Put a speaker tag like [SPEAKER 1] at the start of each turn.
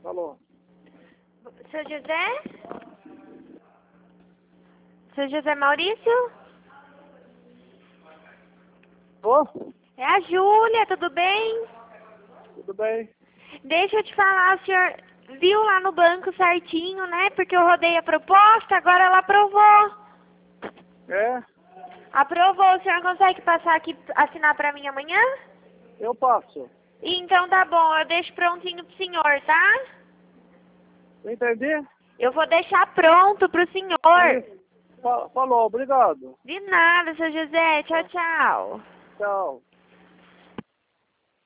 [SPEAKER 1] Alô?
[SPEAKER 2] Seu José? Seu José Maurício?
[SPEAKER 1] Ô?
[SPEAKER 2] É a Júlia, tudo bem?
[SPEAKER 1] Tudo bem?
[SPEAKER 2] Deixa eu te falar, o senhor viu lá no banco certinho, né? Porque eu rodei a proposta, agora ela aprovou.
[SPEAKER 1] É?
[SPEAKER 2] Aprovou, o senhor consegue passar aqui, assinar pra mim amanhã?
[SPEAKER 1] Eu passo.
[SPEAKER 2] Então tá bom, eu deixo prontinho pro senhor, tá?
[SPEAKER 1] Entendi?
[SPEAKER 2] Eu vou deixar pronto pro senhor.
[SPEAKER 1] Falou, obrigado.
[SPEAKER 2] De nada, seu José. Tchau, tchau.
[SPEAKER 1] Tchau.